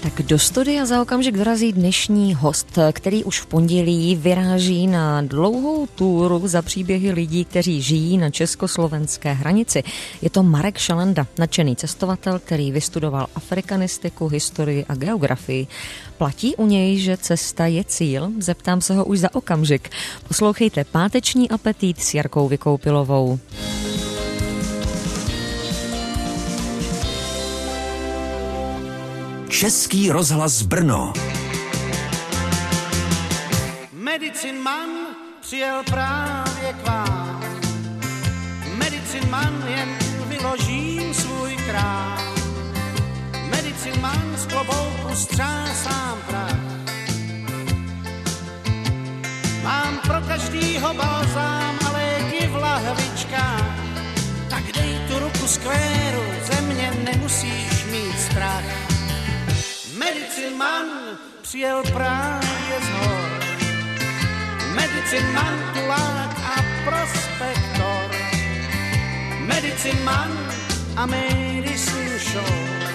Tak do studia za okamžik dorazí dnešní host, který už v pondělí vyráží na dlouhou túru za příběhy lidí, kteří žijí na československé hranici. Je to Marek Šalanda, nadšený cestovatel, který vystudoval afrikanistiku, historii a geografii. Platí u něj, že cesta je cíl? Zeptám se ho už za okamžik. Poslouchejte Páteční apetit s Jarkou Vykoupilovou. Český rozhlas Brno. Medicin man přijel právě k vám. Medicin man jen vyložím svůj krám. Medicin man z klobouku střásám prach. Mám pro každýho balzám a léky v lahvičkách. Tak dej tu ruku skvéru, ze mě nemusíš mít strach. Medicin man přijel právě z hor. Medicin man tulák a prospektor. Medicin man a medicine show.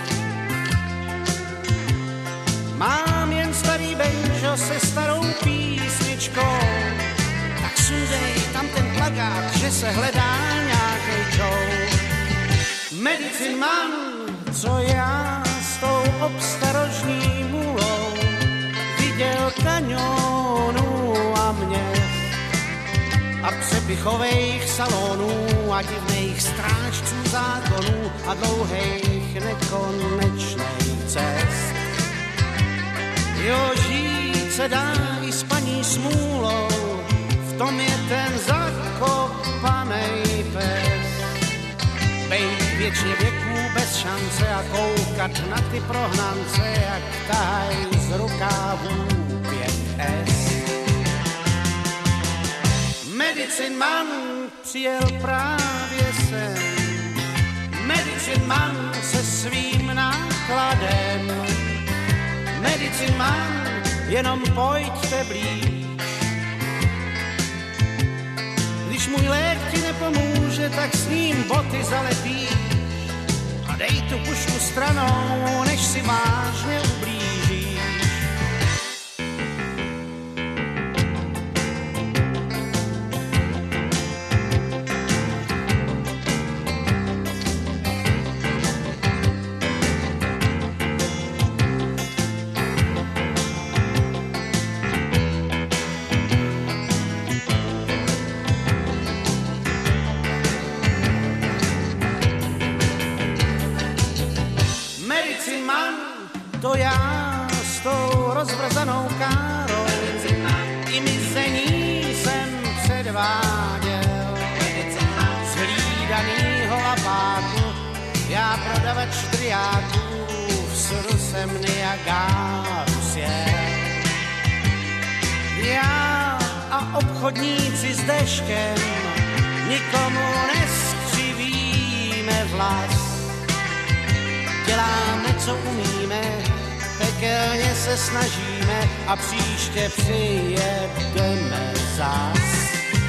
Mám jen starý banjo se starou písničkou. Tak sundej tam ten plakát, že se hledá nějakej Joe. Medicin man, co já s tou obstarožní mulou viděl kaňonů a měst a přepichovejch salonů a divných strážců zákonů a dlouhých nekonečných cest. Jo, žít se dá i s paní smůlou, v tom je ten zakopanej pes. Bejt věčně věků bez šance a koukat na ty prohnance, jak tahaj z rukávů 5S. Medicin man přijel právě sem. Medicin man se svým nákladem. Medicin man, jenom pojďte blíž. Když můj lék ti nepomůže, tak s ním boty zalepí. A dej tu pušku stranou, než si vážně ublížíš. To já s tou rozvrzanou károu i mizení jsem předváděl. Z hlídanýho lapáku já prodavač driáků vsudu jsem Niagáru sjel. Já a obchodníci s deškem nikomu neskřivíme vlas. Děláme, co umíme, pekelně se snažíme a příště přijedeme zas.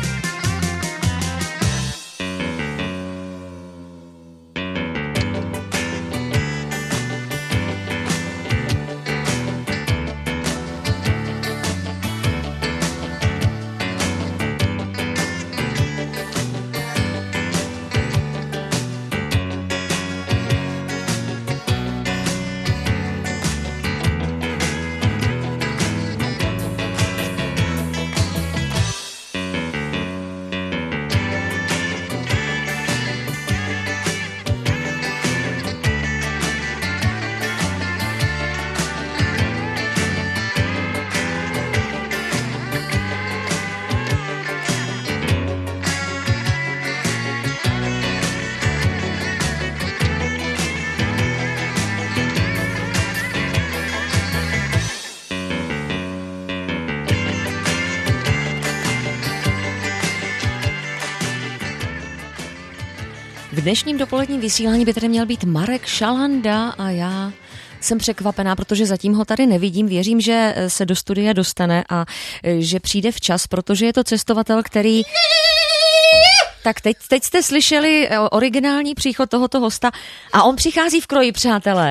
V dnešním dopoledním vysílání by tady měl být Marek Šalanda a já jsem překvapená, protože zatím ho tady nevidím. Věřím, že se do studia dostane a že přijde včas, protože je to cestovatel, který... Tak teď jste slyšeli originální příchod tohoto hosta a on přichází v kroji, přátelé.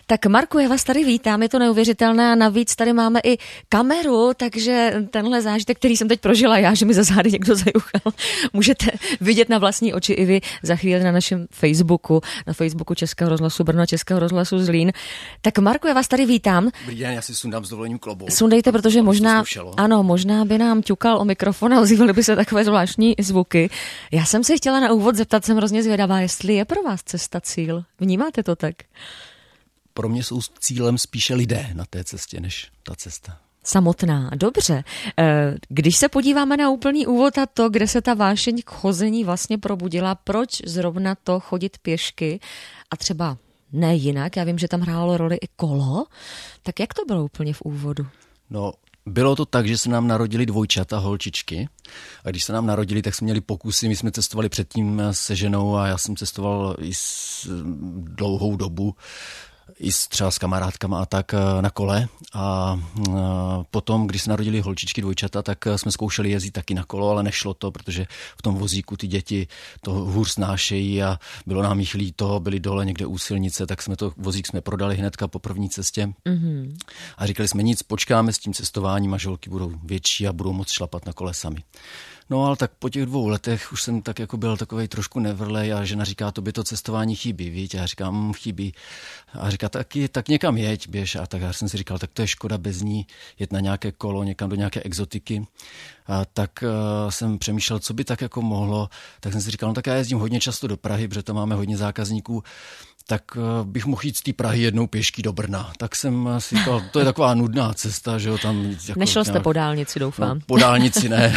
Tak Marku, já vás tady vítám, je to neuvěřitelné a navíc tady máme i kameru, takže tenhle zážitek, který jsem teď prožila já, že mi za zády někdo zajuchal, můžete vidět na vlastní oči i vy za chvíli na našem Facebooku, na Facebooku Českého rozhlasu Brno a Českého rozhlasu Zlín. Tak Marku, já vás tady vítám. Dobrý den, já si sundám s dovolením klobouk. Sundejte, protože možná by nám ťukal o mikrofon a ozývaly by se takové zvláštní zvuky. Já jsem se chtěla na úvod zeptat, jsem hrozně zvědavá, jestli je pro vás cesta cíl. Vnímáte to tak? Pro mě jsou cílem spíše lidé na té cestě, než ta cesta. Samotná, dobře. Když se podíváme na úplný úvod a to, kde se ta vášeň k chození vlastně probudila, proč zrovna to chodit pěšky a třeba ne jinak, já vím, že tam hrálo roli i kolo, tak jak to bylo úplně v úvodu? No, bylo to tak, že se nám narodili dvojčata, holčičky. A když se nám narodili, tak jsme měli pokusy. My jsme cestovali předtím se ženou a já jsem cestoval i dlouhou dobu, i třeba s kamarádkama a tak na kole. A potom, když se narodili holčičky, dvojčata, tak jsme zkoušeli jezdit taky na kolo, ale nešlo to, protože v tom vozíku ty děti to hůř snášejí a bylo nám jich líto, byli dole někde u silnice, tak jsme vozík jsme prodali hnedka po první cestě. Mm-hmm. A říkali jsme nic, počkáme s tím cestováním a žolky budou větší a budou moct šlapat na kole sami. No ale tak po těch 2 letech už jsem tak jako byl takovej trošku nevrlej a žena říká, to by to cestování chybí, víš? A já říkám, chybí. A říká, tak někam jeď, běž. A tak já jsem si říkal, tak to je škoda bez ní jet na nějaké kolo, někam do nějaké exotiky. A tak jsem přemýšlel, co by tak jako mohlo. Tak jsem si říkal, no tak já jezdím hodně často do Prahy, protože tam máme hodně zákazníků. Tak bych mohl jít z té Prahy jednou pěšky do Brna. Tak jsem si říkal, to je taková nudná cesta, že jo, tam... Jako nešel jste po dálnici, doufám. No, po dálnici ne.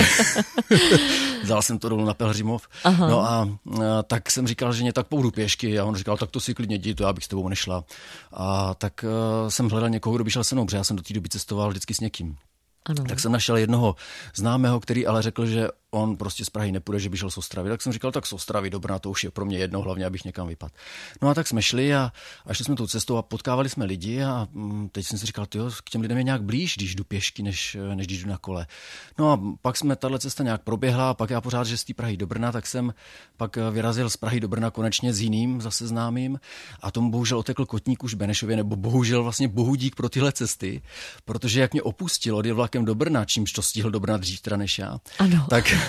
Vzal jsem to dolů na Pelhřimov. Aha. No a tak jsem říkal, že tak půjdu pěšky a on říkal, tak to si klidně jdi, to já bych s tebou nešla. A tak jsem hledal někoho, kdo by šel se mnou, protože já jsem do té doby cestoval vždycky s někým. Ano. Tak jsem našel jednoho známého, který ale řekl, že on prostě z Prahy nepůjde, že by šel z Ostravy. Tak jsem říkal, tak z Ostravy do Brna, to už je pro mě jedno, hlavně abych někam vypadl. No a tak jsme šli a šli jsme tou cestou a potkávali jsme lidi a teď jsem si říkal, tyjo, k těm lidem je nějak blíž, když jdu pěšky, než když jdu na kole. No a pak jsme tahle cesta nějak proběhla a pak já pořád, že z té Prahy do Brna, tak jsem pak vyrazil z Prahy do Brna konečně s jiným zase známým a tomu bohužel otekl kotník už v Benešově, nebo bohužel vlastně bohudík pro tyhle cesty, protože jak mě opustil, odjel vlakem do Brna, čímž to stihl do Brna dřív teda než já. Ano.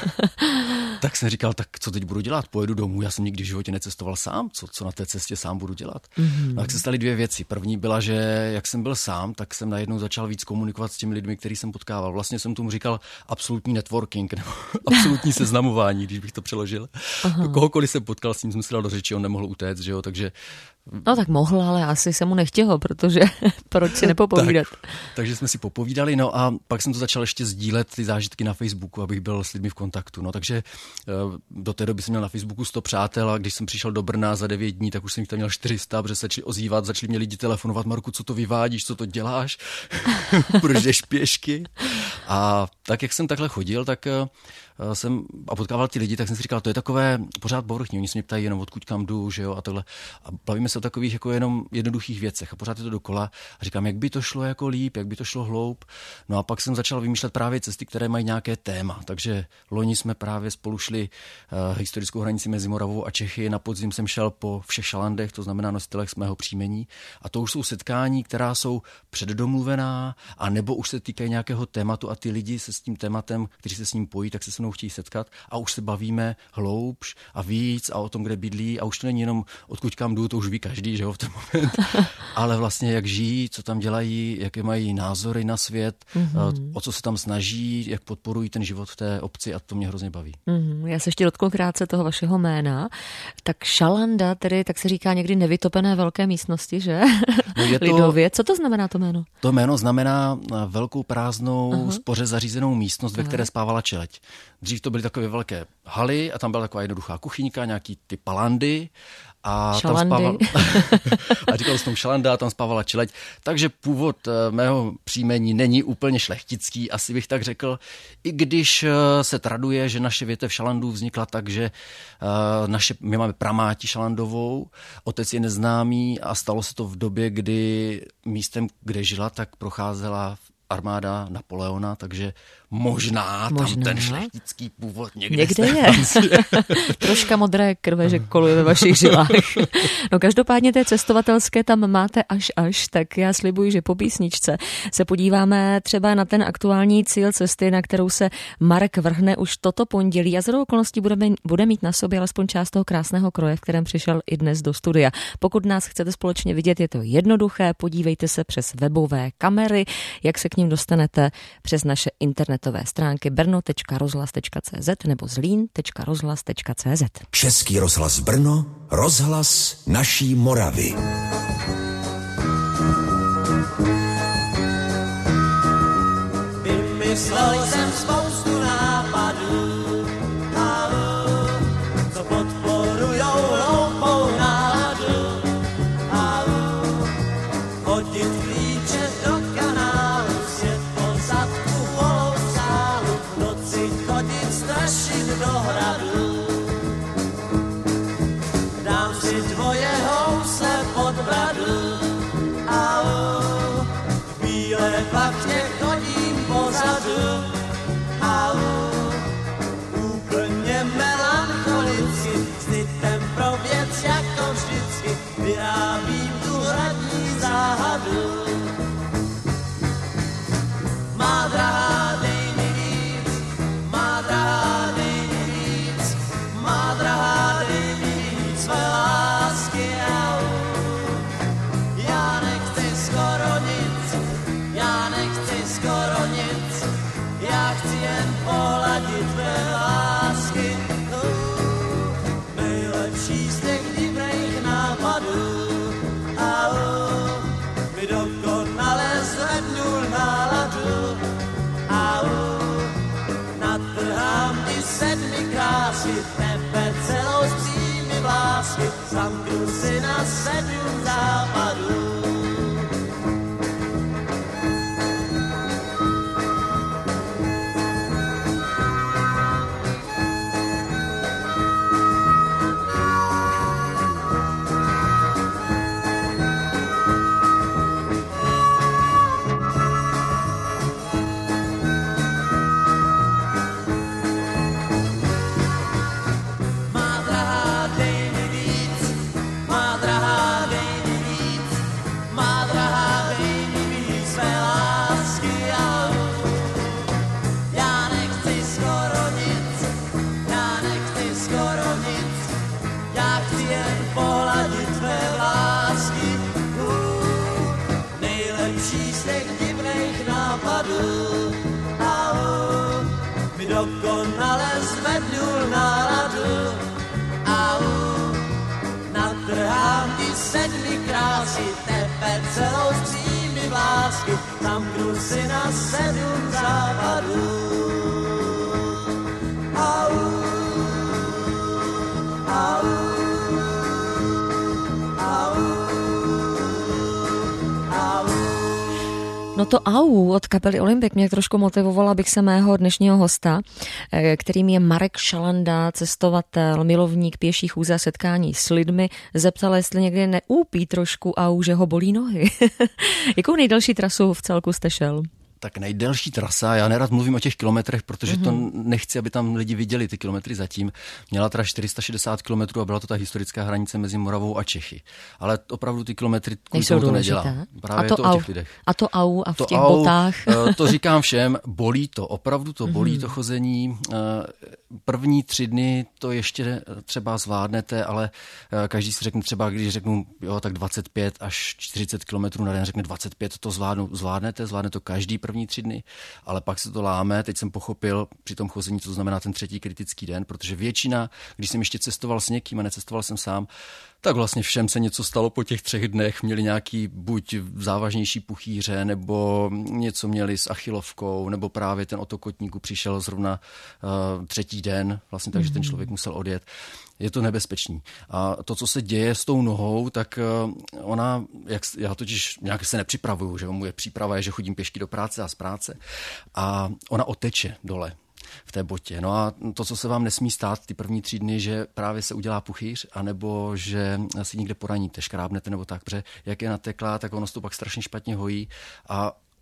Tak jsem říkal, tak co teď budu dělat? Pojedu domů, já jsem nikdy v životě necestoval sám, co na té cestě sám budu dělat? Mm-hmm. No, tak se staly 2 věci. První byla, že jak jsem byl sám, tak jsem najednou začal víc komunikovat s těmi lidmi, který jsem potkával. Vlastně jsem tomu říkal absolutní networking, nebo absolutní seznamování, když bych to přeložil. Kohokoliv jsem potkal, s ním jsem si dal do řeči, on nemohl utéct, že jo, takže... No tak mohl, ale asi se mu nechtělo, protože proč si nepopovídat? Takže jsme si popovídali, no a pak jsem to začal ještě sdílet ty zážitky na Facebooku, abych byl s lidmi v kontaktu. No takže do té doby jsem měl na Facebooku 100 přátel a když jsem přišel do Brna za 9 dní, tak už jsem jich tam měl 400, protože se začali ozývat, začali mě lidi telefonovat, Marku, co to vyvádíš, co to děláš, proč jdeš pěšky? A tak, jak jsem takhle chodil, tak jsem a potkával ty lidi, tak jsem si říkal, to je takové pořád povrchní. Oni se mě ptají jenom, odkud kam jdu, že jo, a tohle. A bavíme se o takových jako jenom jednoduchých věcech a pořád je to dokola. A říkám, jak by to šlo jako líp, jak by to šlo hloub. No a pak jsem začal vymýšlet právě cesty, které mají nějaké téma. Takže loni jsme právě spolu šli historickou hranici mezi Moravou a Čechy. Na podzim jsem šel po všech šalandech, to znamená nositelech z mého příjmení. A to už jsou setkání, která jsou předdomluvená, a nebo už se týkají nějakého tématu a ty lidi se s tím tématem, kteří se s ním pojí, tak se se mnou chtějí setkat a už se bavíme hloubš a víc a o tom, kde bydlí, a už to není jenom odkud kam jdu, to už ví každý, že jo, v ten moment, ale vlastně jak žijí, co tam dělají, jaké mají názory na svět, o co se tam snaží, jak podporují ten život v té obci, a to mě hrozně baví. Já se ještě dotknu krátce toho vašeho jména. Tak šalanda, tedy tak se říká někdy nevytopené velké místnosti, že? No lidově. Co to znamená to jméno? To jméno znamená velkou prázdnou, spoře zařízenou místnost, ve které spávala čeleď. Dřív to byly takové velké haly a tam byla taková jednoduchá kuchyňka, nějaký ty palandy a tam spával a říkal jsem šalanda, a tam spávala čeleď. Takže původ mého příjmení není úplně šlechtický, asi bych tak řekl, i když se traduje, že naše větev šalandů vznikla tak, že my máme pramáti Šalandovou, otec je neznámý a stalo se to v době, kdy místem, kde žila, tak procházela armáda Napoleona, takže možná tam ten šlechtický původ někde je. Troška modré krve, že koluje ve vašich žilách. No každopádně té cestovatelské tam máte až, tak já slibuji, že po písničce se podíváme třeba na ten aktuální cíl cesty, na kterou se Marek vrhne už toto pondělí a shodou okolností bude mít na sobě alespoň část toho krásného kroje, v kterém přišel i dnes do studia. Pokud nás chcete společně vidět, je to jednoduché, podívejte se přes webové kamery, jak se k ním dostanete přes naše internetové stránky brno.rozhlas.cz nebo zlín.rozhlas.cz. Český rozhlas Brno, rozhlas naší Moravy. Vymyslel jsem spoustu nápadů, co podporujou hloupou náladu. Hodit klíče do kanálu, svět po zadku volou sálu, v noci chodit strašit do hradu. Dám si dvoje housle pod bradu, v bílé plachtě chodím pozadu, úplně melancholicky, s litem pro věc jako vždycky, vyrábím tu hradní záhadu. Má drahá, dej mi víc, má drahá, dej mi víc, má drahá, dej mi víc své lásky, já nechci skoro nic, já nechci skoro nic, já chci jen pohladit tvé lásky. Nejlepší z těch divných nápadů, mi dokonale zvednul náladu. Natrhám ti 7 krásy, tebe celou s tvými vlásky, zamknu si na 7 západů. Dokonale zvednul náladu, natrhám ti 7 krásy, tebe celou s tvými vlásky, zamknu si na 7 západů. No to au od kapely Olympik mě trošku motivovala, abych se mého dnešního hosta, kterým je Marek Šalanda, cestovatel, milovník pěších chůze a setkání s lidmi, zeptala, jestli někdy neúpí trošku au, že ho bolí nohy. Jakou nejdelší trasu v celku jste šel? Tak nejdelší trasa, já nerad mluvím o těch kilometrech, protože to nechci, aby tam lidi viděli ty kilometry zatím. Měla teda 460 kilometrů a byla to ta historická hranice mezi Moravou a Čechy. Ale opravdu ty kilometry kvůli tomu to nedělá. Právě to o těch lidech. A to au a v těch botách. To říkám všem, bolí to, opravdu to bolí to chození. První 3 dny to ještě třeba zvládnete, ale každý si řekne třeba, když řeknu, jo, tak 25 až 40 kilometrů na den, řekne 25, to zvládne to každý první 3 dny, ale pak se to láme. Teď jsem pochopil při tom chození, co znamená ten 3. kritický den, protože většina, když jsem ještě cestoval s někým a necestoval jsem sám, tak vlastně všem se něco stalo po těch 3 dnech. Měli nějaký buď závažnější puchýře, nebo něco měli s achilovkou, nebo právě ten otok kotníku přišel zrovna 3. den, vlastně takže ten člověk musel odjet. Je to nebezpečný. A to, co se děje s tou nohou, tak ona, já totiž nějak se nepřipravuju, že moje příprava je, že chodím pěšky do práce a z práce a ona oteče dole v té botě. No a to, co se vám nesmí stát ty první 3 dny, že právě se udělá puchýř, anebo že si někde poraníte, škrábnete nebo tak, protože jak je nateklá, tak ono se to pak strašně špatně hojí a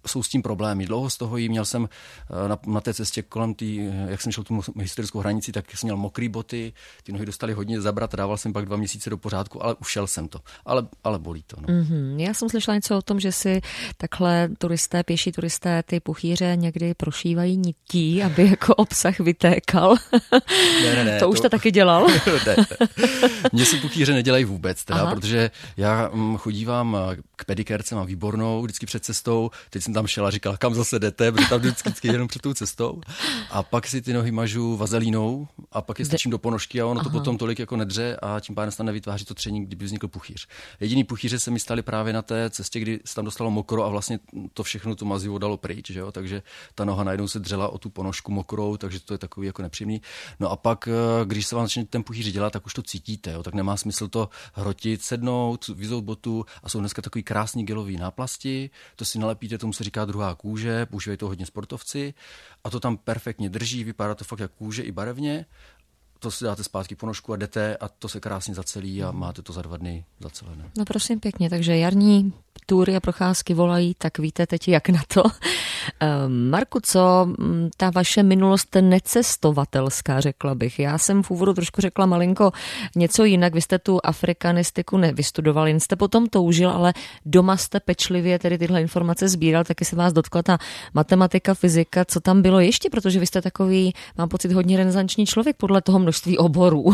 jsou s tím problémy. Dlouho z toho měl jsem na té cestě kolem jak jsem šel tu historickou hranici, tak jsem měl mokrý boty, ty nohy dostaly hodně zabrat, dával jsem pak 2 měsíce do pořádku, ale ušel jsem to. Ale bolí to. No. Já jsem slyšela něco o tom, že si takhle pěší turisté ty puchýře někdy prošívají nití, aby jako obsah vytékal. Ne, to už to taky dělal? Ne. Mně se puchýře nedělají vůbec, protože já chodívám k pedikérce, mám výbornou vždycky před cestou. Teď jsem tam šel a říkal, kam zase jdete, protože tam vždycky jenom před tou cestou. A pak si ty nohy mažu vazelínou a pak je strčím do ponožky a ono to potom tolik jako nedře a tím pádem se tam nevytváří to tření, kdyby vznikl puchýř. Jediný puchýře se mi staly právě na té cestě, kdy se tam dostalo mokro a vlastně to všechno to mazivo dalo pryč, že jo? Takže ta noha najednou se dřela o tu ponožku mokrou, takže to je takový jako nepříjemný. No a pak, když se vám začne ten puchýř dělat, tak už to cítíte, jo? Tak nemá smysl to hrotit, sednout, vyzout botu a jsou dneska takový krásný gelový náplasti, to si nalepíte, tomu se říká druhá kůže, používají to hodně sportovci a to tam perfektně drží, vypadá to fakt jak kůže i barevně. To si dáte zpátky ponožku a jdete a to se krásně zacelí a máte to za 2 dny zacelené. No prosím pěkně, takže jarní túry a procházky volají, tak víte teď jak na to. Marku, co ta vaše minulost necestovatelská, řekla bych. Já jsem v úvodu trošku řekla malinko něco jinak. Vy jste tu afrikanistiku nevystudoval, jen jste potom toužil, ale doma jste pečlivě tedy tyhle informace sbíral, taky se vás dotkla ta matematika, fyzika, co tam bylo ještě, protože vy jste takový, mám pocit, hodně renesanční člověk podle toho množství oborů.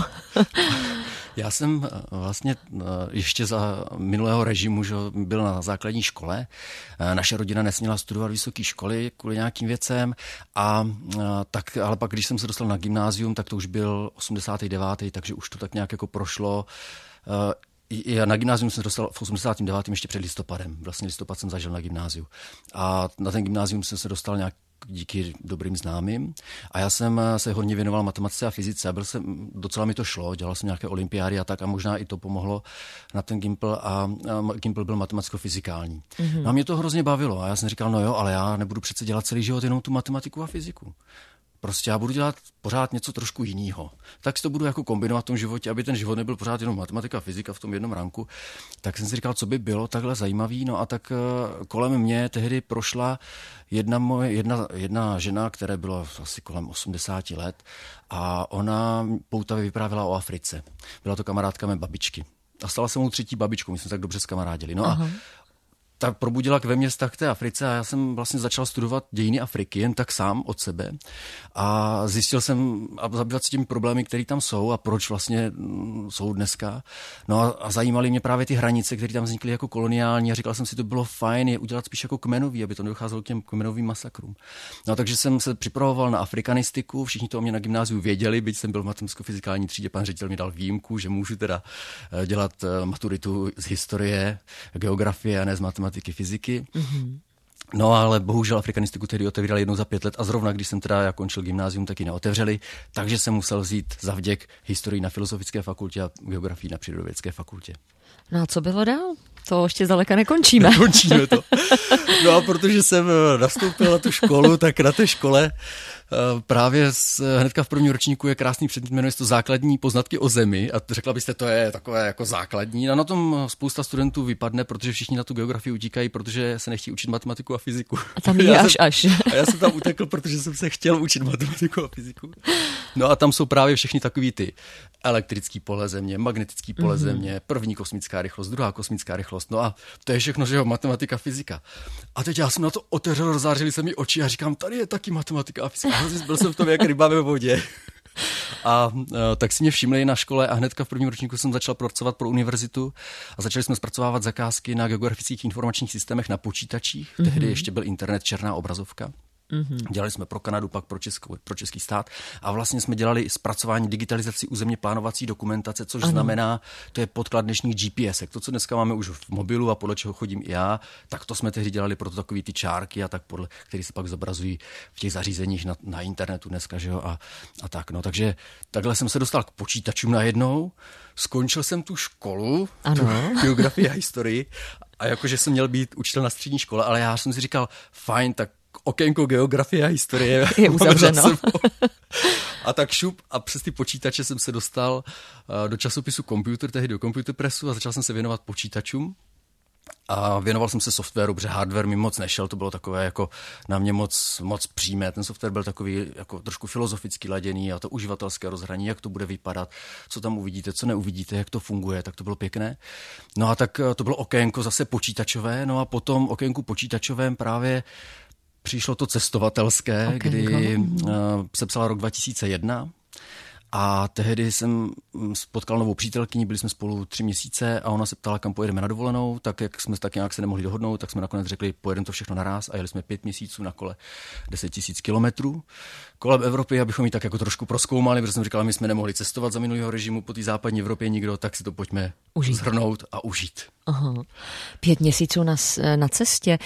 Já jsem vlastně ještě za minulého režimu, že byl na základní škole. Naše rodina nesměla studovat vysoké školy kvůli nějakým věcem, ale pak, když jsem se dostal na gymnázium, tak to už byl 89., takže už to tak nějak jako prošlo. Já na gymnázium jsem se dostal v 89. ještě před listopadem. Vlastně listopad jsem zažil na gymnáziu. A na ten gymnázium jsem se dostal nějak díky dobrým známým. A já jsem se hodně věnoval matematice a fyzice. Docela mi to šlo, dělal jsem nějaké olympiády a tak a možná i to pomohlo na ten Gimpl a Gimpl byl matematicko-fyzikální. No a mě to hrozně bavilo a já jsem říkal, no jo, ale já nebudu přece dělat celý život jenom tu matematiku a fyziku. Prostě já budu dělat pořád něco trošku jiného. Tak si to budu jako kombinovat v tom životě, aby ten život nebyl pořád jenom matematika a fyzika v tom jednom ranku. Tak jsem si říkal, co by bylo takhle zajímavý. No a tak kolem mě tehdy prošla jedna žena, která byla asi kolem 80 let a ona poutavě vyprávěla o Africe. Byla to kamarádka mé babičky. A stala se mou 3. babičkou, my jsme tak dobře skamarádili. No a ta probudila ve mně vztah k té Africe a já jsem vlastně začal studovat dějiny Afriky jen tak sám od sebe a zjistil jsem a zabývat se těmi problémy, které tam jsou a proč vlastně jsou dneska. No a zajímaly mě právě ty hranice, které tam vznikly jako koloniální a říkal jsem si, to bylo fajn je udělat spíš jako kmenový, aby to nedocházelo k těm kmenovým masakrům. No takže jsem se připravoval na afrikanistiku, všichni to o mě na gymnáziu věděli, byť jsem byl v matematicko-fyzikální třídě, pan ředitel mi dal výjimku, že můžu teda dělat maturitu z historie, geografie a ne z matematiky, fyziky. No ale bohužel afrikanistiku tehdy otevírali jednou za 5 let a zrovna když jsem teda končil gymnázium, tak ji neotevřeli, takže jsem musel vzít zavděk historii na Filozofické fakultě a geografii na Přírodovědecké fakultě. No a co bylo dál? To ještě zdaleka nekončíme. Nekončíme to. No a protože jsem nastoupil na tu školu, tak na té škole právě hnedka v prvním ročníku je krásný předmět, jmenuje se to základní poznatky o Zemi a řekla byste, to je takové jako základní. A na tom spousta studentů vypadne, protože všichni na tu geografii utíkají, protože se nechtějí učit matematiku a fyziku. A tam je až. A já jsem tam utekl, protože jsem se chtěl učit matematiku a fyziku. No a tam jsou právě všechny takový ty elektrický pole Země, magnetický pole Země, první kosmická rychlost, druhá kosmická rychlost. No a to je všechno, že jo, matematika, fyzika. A teď já jsem na to otevřel, rozzářily se mi oči a říkám, tady je taky matematika a fyzika. Byl jsem v tom jak ryba ve vodě. A tak si mě všimli na škole a hnedka v prvním ročníku jsem začal pracovat pro univerzitu a začali jsme zpracovávat zakázky na geografických informačních systémech na počítačích. Tehdy ještě byl internet, černá obrazovka. Dělali jsme pro Kanadu, pak pro český stát a vlastně jsme dělali zpracování digitalizaci územně plánovací dokumentace, což znamená, to je podklad dnešních GPSek. To, co dneska máme už v mobilu a podle čeho chodím i já, tak to jsme tehdy dělali pro takový ty čárky a tak podle, které se pak zobrazují v těch zařízeních na internetu dneska, že jo, a tak. No, takže takhle jsem se dostal k počítačům najednou, skončil jsem tu školu, tu geografii a historii a jakože jsem měl být učitel na střední škole, ale já jsem si říkal, fajn, tak okénko geografie a historie je uzavřeno. A tak šup a přes ty počítače jsem se dostal do časopisu Computer, tehdy do Computer Pressu a začal jsem se věnovat počítačům. A věnoval jsem se softwaru, protože hardware mi moc nešel, to bylo takové jako na mě moc přímé. Ten software byl takový jako trošku filozoficky laděný a to uživatelské rozhraní, jak to bude vypadat, co tam uvidíte, co neuvidíte, jak to funguje, tak to bylo pěkné. No a tak to bylo okénko zase počítačové, no a potom okénku počítačovém právě přišlo to cestovatelské, kdy se psala rok 2001. A tehdy jsem potkal novou přítelkyni, byli jsme spolu 3 měsíce a ona se ptala, kam pojedeme na dovolenou, tak jak jsme tak nějak se nemohli dohodnout, tak jsme nakonec řekli, pojedeme to všechno naráz a jeli jsme 5 měsíců na kole 10 000 kilometrů kolem Evropy, abychom ji tak jako trošku prozkoumali, protože jsem říkal, my jsme nemohli cestovat za minulého režimu po té západní Evropě nikdo, tak si to pojďme shrnout a užít. Aha. 5 měsíců na cestě.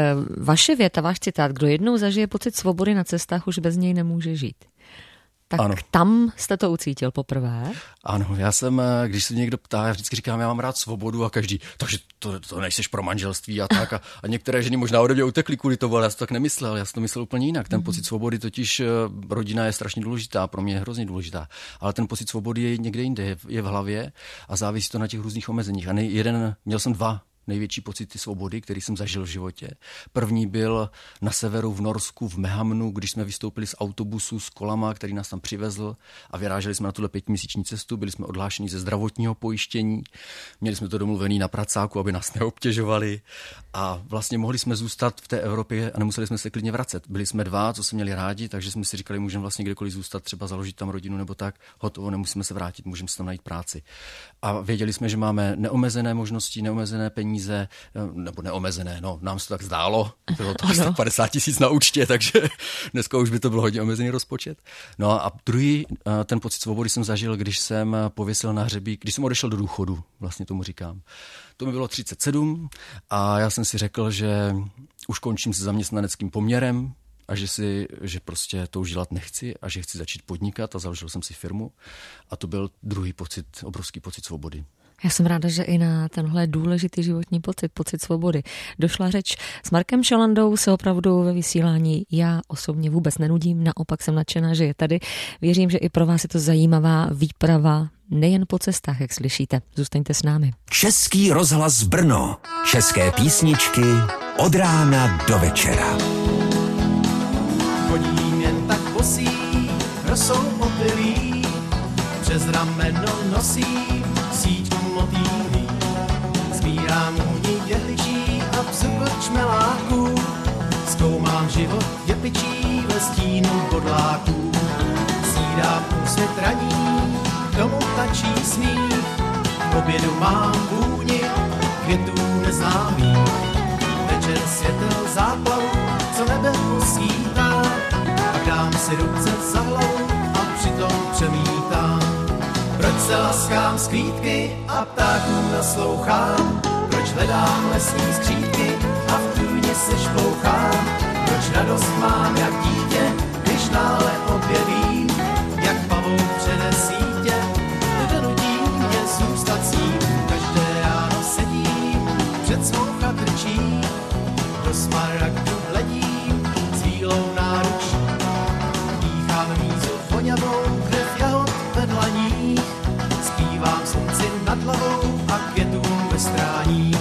Vaše věta, váš citát, kdo jednou zažije pocit svobody na cestách, už bez něj nemůže žít. Tak ano. Tam jste to ucítil poprvé? Ano, já jsem, když se mě někdo ptá, já vždycky říkám, já mám rád svobodu a každý, takže to nejseš pro manželství a tak. A některé ženy možná ode mě utekly kvůli tomu, ale já to tak nemyslel, já jsem to myslel úplně jinak. Ten pocit svobody, totiž rodina je strašně důležitá, pro mě je hrozně důležitá, ale ten pocit svobody je někde jinde, je v hlavě a závisí to na těch různých omezeních. A měl jsem 2 největší pocity svobody, který jsem zažil v životě. První byl na severu v Norsku, v Mehamnu, když jsme vystoupili z autobusu s kolama, který nás tam přivezl a vyráželi jsme na tuhle 5měsíční cestu, byli jsme odhlášeni ze zdravotního pojištění, měli jsme to domluvený na pracáku, aby nás neobtěžovali a vlastně mohli jsme zůstat v té Evropě a nemuseli jsme se klidně vracet. Byli jsme 2, co jsme měli rádi, takže jsme si říkali, můžeme vlastně kdekoliv zůstat, třeba založit tam rodinu nebo tak, hotovo, nemusíme se vrátit, můžeme si tam najít práci. A věděli jsme, že máme neomezené možnosti, neomezené peníze, nebo neomezené, no, nám se to tak zdálo, bylo to 50 000 na účtě, takže dneska už by to byl hodně omezený rozpočet. No a druhý, ten pocit svobody jsem zažil, když jsem pověsil na hřebík, když jsem odešel do důchodu, vlastně tomu říkám. To mi bylo 37 a já jsem si řekl, že už končím se zaměstnaneckým poměrem a že prostě to už dělat nechci a že chci začít podnikat a založil jsem si firmu a to byl druhý pocit, obrovský pocit svobody. Já jsem ráda, že i na tenhle důležitý životní pocit svobody došla řeč. S Markem Chalandou se opravdu ve vysílání já osobně vůbec nenudím, naopak jsem nadšená, že je tady. Věřím, že i pro vás je to zajímavá výprava, nejen po cestách, jak slyšíte. Zůstaňte s námi. Český rozhlas Brno. České písničky od rána do večera. Chodím jen tak bosý, rosou opilý, přes rameno nosím síťku motýlí. Sbírám únik jehličí a vzrukot čmeláků, zkoumám život jepičí ve stínu bodláků. Snídám úsvit raní, k tomu tačí smích, k obědu mám vůni květů neznámých. Večer světel záplavu, co nebe posvítá, pak dám si ruce za hlavu a přitom přemítám. Proč se laskám z kvítky a ptákům naslouchám? Proč hledám lesní skřídky a v tůni se šplouchám? Proč radost mám jak dítě, když nále objevím, jak pavouk přede sítě, donutí mě zůstat s ním. Každé ráno sedím před svou chatrčí, do smaragdu hledím s vílou náručí. Dýchám mízu voňavou, krev jahod ve dlaních, zpívám slunci nad hlavou a květům ve stráních.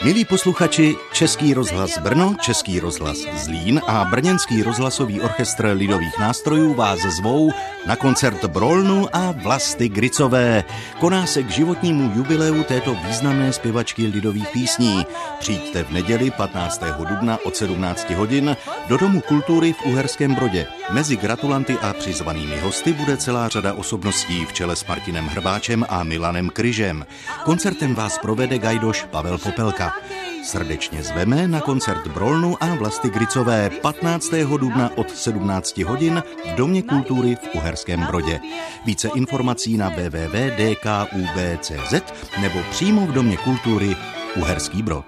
Milí posluchači, Český rozhlas Brno, Český rozhlas Zlín a Brněnský rozhlasový orchestr lidových nástrojů vás zvou na koncert Brolnu a Vlasty Gricové. Koná se k životnímu jubileu této významné zpěvačky lidových písní. Přijďte v neděli 15. dubna od 17 hodin do Domu kultury v Uherském Brodě. Mezi gratulanty a přizvanými hosty bude celá řada osobností v čele s Martinem Hrbáčem a Milanem Kryžem. Koncertem vás provede gajdoš Pavel Popelka. Srdečně zveme na koncert Brolnu a Vlasty Gricové 15. dubna od 17 hodin v Domě kultury v Uherském Brodě. Více informací na www.dkub.cz nebo přímo v Domě kultury Uherský Brod.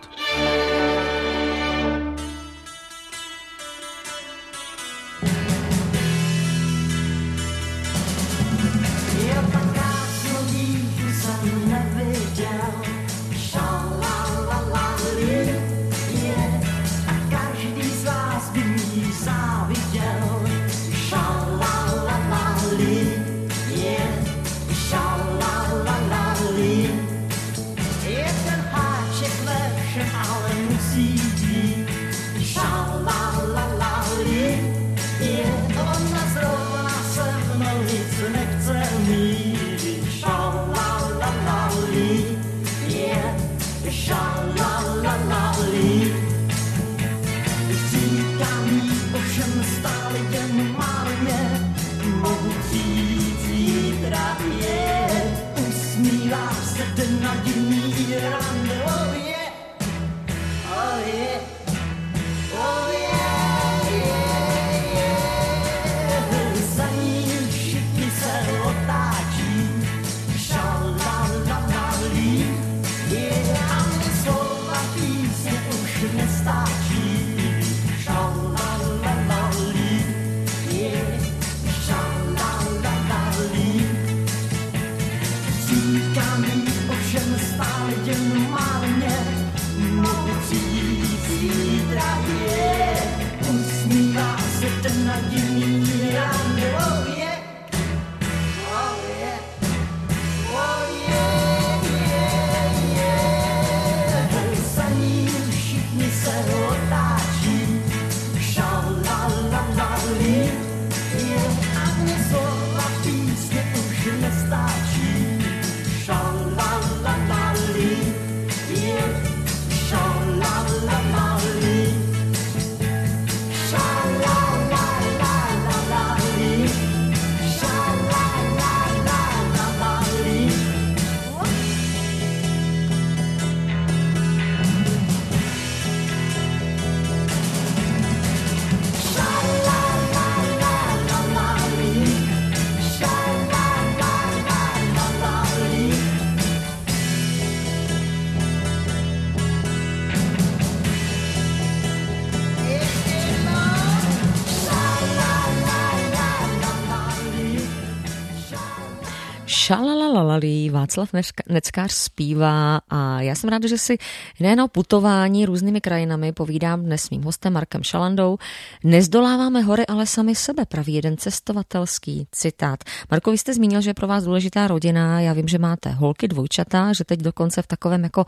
Šalalalali, Václav Neckář zpívá a já jsem ráda, že si nejen o putování různými krajinami povídám dnes s mým hostem Markem Šalandou. Nezdoláváme hory, ale sami sebe, praví jeden cestovatelský citát. Marko, vy jste zmínil, že je pro vás důležitá rodina, já vím, že máte holky, dvojčata, že teď dokonce v takovém jako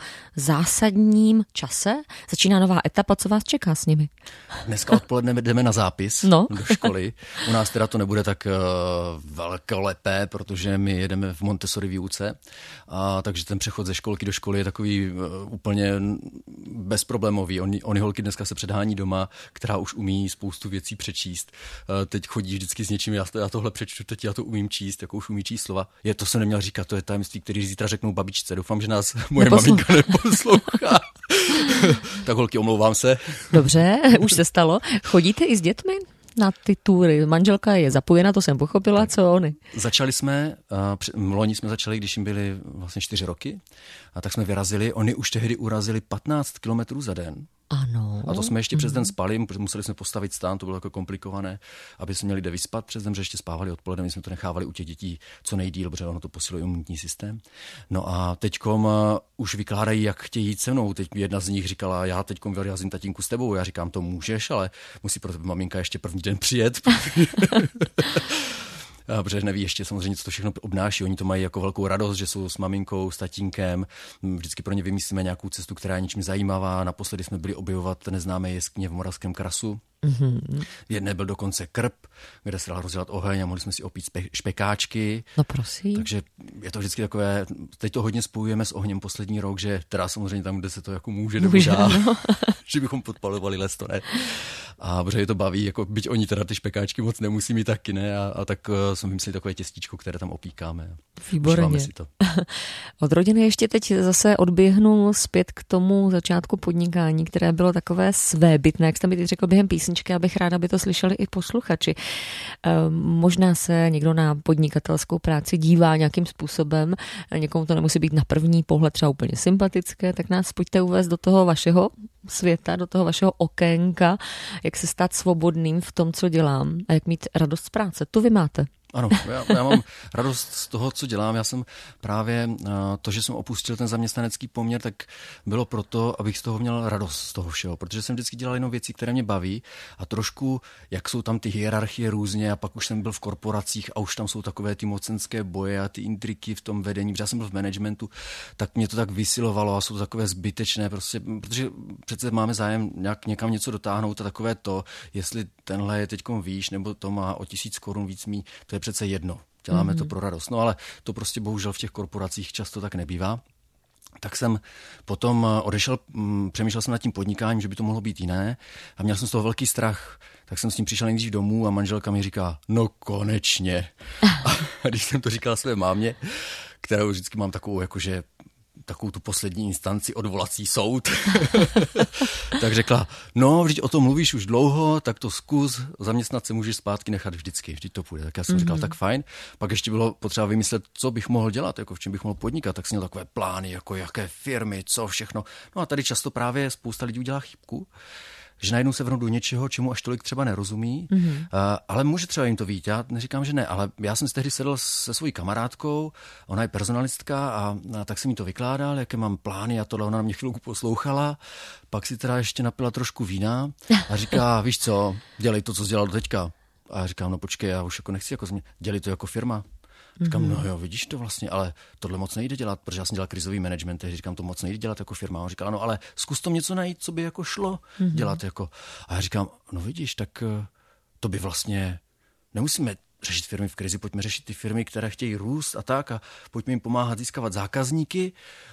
zásadním čase začíná nová etapa, co vás čeká s nimi? Dneska odpoledne jdeme na zápis do školy. U nás teda to nebude tak velkolepé, protože my jedeme v Montessori výuce, takže ten přechod ze školky do školy je takový úplně bezproblémový. Oni holky dneska se předhání doma, která už umí spoustu věcí přečíst. Teď chodí vždycky s něčím, já tohle přečtu, teď já to umím číst, jako už umí číst slova. To jsem neměl říkat, to je tajemství, který zítra řeknou babičce. Doufám, že nás moje maminka neposlouchá. Tak holky, omlouvám se. Dobře, už se stalo. Chodíte i s dětmi na ty tury? Manželka je zapojena, to jsem pochopila, co oni? Začali jsme, loni jsme začali, když jim byli vlastně 4 roky, a tak jsme vyrazili. Oni už tehdy urazili 15 kilometrů za den. Ano. A to jsme ještě přes den spali, protože museli jsme postavit stán, to bylo jako komplikované, aby jsme měli kde vyspat přes den, že ještě spávali odpoledne, my jsme to nechávali u těch dětí co nejdýl, protože ono to posiluje imunitní systém. No a teďkom už vykládají, jak chtějí jít se mnou. Teď jedna z nich říkala, já teďkom vyrazím tatínku s tebou. Já říkám, to můžeš, ale musí pro tebe maminka ještě první den přijet. protože neví ještě samozřejmě, co to všechno obnáší. Oni to mají jako velkou radost, že jsou s maminkou, s tatínkem. Vždycky pro ně vymyslíme nějakou cestu, která je něčím zajímavá. Naposledy jsme byli objevovat neznámé jeskyně v Moravském krasu. V jedné byl dokonce krb, kde se dal rozdělat oheň a mohli jsme si opít špekáčky. No prosím. Takže je to vždycky takové, teď to hodně spojujeme s ohněm poslední rok, že teda samozřejmě tam, kde se to jako může nebo dá, no. Že bychom podpalovali les, to ne. A protože je to baví, jako byť oni teda ty špekáčky moc nemusí mít taky, ne? A tak jsme vymysleli takové těstíčko, které tam opíkáme. Výborně. Si to. Od rodiny ještě teď zase odběhnu zpět k tomu začátku podnikání, které bylo takové svébytné, jak jste mi teď řekl během písničky, abych ráda, aby to slyšeli i posluchači. Možná se někdo na podnikatelskou práci dívá nějakým způsobem, někomu to nemusí být na první pohled třeba úplně sympatické, tak nás pojďte uvést do toho vašeho světa, do toho vašeho okénka, jak se stát svobodným v tom, co dělám a jak mít radost z práce. To vy máte. Ano, já mám radost z toho, co dělám. Já jsem právě to, že jsem opustil ten zaměstnanecký poměr, tak bylo proto, abych z toho měl radost z toho všeho, protože jsem vždycky dělal jenom věci, které mě baví a trošku, jak jsou tam ty hierarchie různě a pak už jsem byl v korporacích a už tam jsou takové ty mocenské boje a ty intriky v tom vedení, protože já jsem byl v managementu, tak mě to tak vysilovalo a jsou takové zbytečné, prostě, protože přece máme zájem někam něco dotáhnout a takové to, jestli tenhle je teďkom výš nebo to má o 1000 korun víc mý, to je přece jedno. Děláme to pro radost. No ale to prostě bohužel v těch korporacích často tak nebývá. Tak jsem potom odešel, přemýšlel jsem nad tím podnikáním, že by to mohlo být jiné a měl jsem z toho velký strach. Tak jsem s tím přišel nejdřív domů a manželka mi říká, no konečně. A když jsem to říkal své mámě, kterou vždycky mám takovou jakože takovou tu poslední instanci, odvolací soud, tak řekla, no, vždyť o tom mluvíš už dlouho, tak to zkus, zaměstnat se můžeš zpátky nechat vždycky, vždyť to půjde. Tak já jsem říkal, tak fajn. Pak ještě bylo potřeba vymyslet, co bych mohl dělat, jako v čem bych mohl podnikat, tak jsem měl takové plány, jako jaké firmy, co všechno. No a tady často právě spousta lidí udělá chybku, že najednou se vrhnou do něčeho, čemu až tolik třeba nerozumí, ale může třeba jim to vyjít. Já neříkám, že ne, ale já jsem si tehdy sedl se svojí kamarádkou, ona je personalistka a tak jsem jí to vykládal, jaké mám plány a tohle, ona na mě chvilku poslouchala, pak si teda ještě napila trošku vína a říká, víš co, dělej to, co jsi dělal doteďka. A já říkám, no počkej, já už jako nechci, jako dělej to jako firma. Říkám, no jo, vidíš to vlastně, ale tohle moc nejde dělat, protože já jsem dělal krizový management, takže říkám, to moc nejde dělat jako firma. On říká, no ale zkus to něco najít, co by jako šlo dělat jako. A já říkám, no vidíš, tak to by vlastně, nemusíme řešit firmy v krizi, pojďme řešit ty firmy, které chtějí růst a tak a pojďme jim pomáhat získávat zákazníky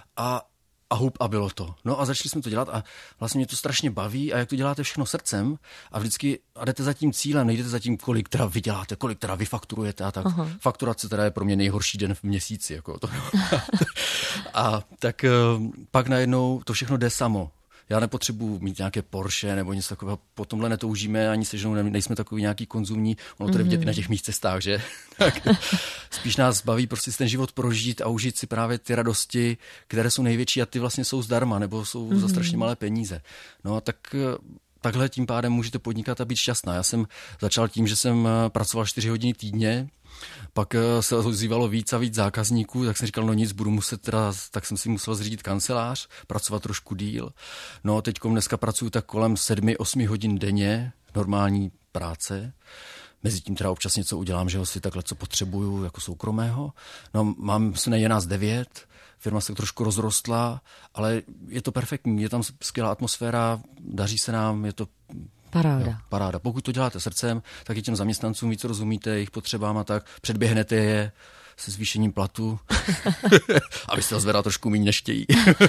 a bylo to. No a začali jsme to dělat a vlastně mě to strašně baví a jak to děláte všechno srdcem a vždycky a jdete za tím cílem, nejdete za tím, kolik teda vyděláte, kolik teda vyfakturujete a tak. Fakturace teda je pro mě nejhorší den v měsíci. Jako to. A tak pak najednou to všechno jde samo. Já nepotřebuji mít nějaké Porsche nebo něco takového, po tomhle netoužíme, ani se ženou nejsme takový nějaký konzumní, ono to jde vidět i na těch mých cestách, že? Tak spíš nás baví prostě ten život prožít a užít si právě ty radosti, které jsou největší a ty vlastně jsou zdarma nebo jsou za strašně malé peníze. No a takhle tím pádem můžete podnikat a být šťastná. Já jsem začal tím, že jsem pracoval 4 hodiny týdně, pak se ozývalo víc a víc zákazníků, tak jsem říkal, no nic, budu muset teda, tak jsem si musel zřídit kancelář, pracovat trošku díl. No teďkom dneska pracuju tak kolem 7-8 hodin denně, normální práce. Mezitím teda občas něco udělám, že ho si takhle co potřebuju jako soukromého. No je nás 9, firma se trošku rozrostla, ale je to perfektní, je tam skvělá atmosféra, daří se nám, je to paráda. Jo, paráda. Pokud to děláte srdcem, tak i těm zaměstnancům víc rozumíte, jejich potřebám a tak, předběhnete je se zvýšením platu, abyste ho zvedal trošku méně než chtějí.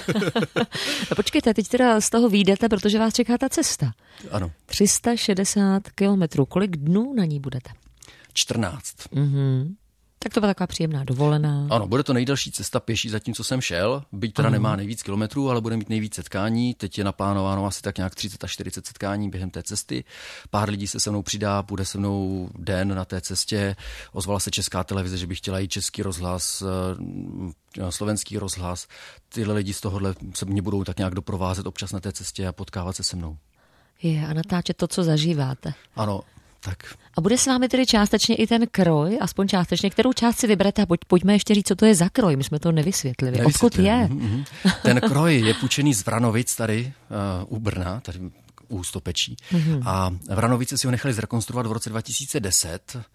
No počkejte, teď teda z toho vyjdete, protože vás čeká ta cesta. Ano. 360 kilometrů. Kolik dnů na ní budete? 14. Tak to byla taková příjemná dovolená. Ano, bude to nejdelší cesta pěší zatím, co jsem šel. Byť teda nemá nejvíc kilometrů, ale bude mít nejvíc setkání. Teď je naplánováno asi tak nějak 30 až 40 setkání během té cesty. Pár lidí se mnou přidá, bude se mnou den na té cestě. Ozvala se Česká televize, že by chtěla jít Český rozhlas, Slovenský rozhlas. Tyhle lidi z tohohle se mě budou tak nějak doprovázet občas na té cestě a potkávat se mnou. A natáčet to, co zažíváte. Ano. Tak. A bude s vámi tedy částečně i ten kroj, aspoň částečně, kterou část si vyberete a pojďme ještě říct, co to je za kroj, my jsme to nevysvětlili. Odkud je? Ten kroj je půjčený z Vranovic tady u Brna, tady u Stopečí. A Vranovice si ho nechali zrekonstruovat v roce 2010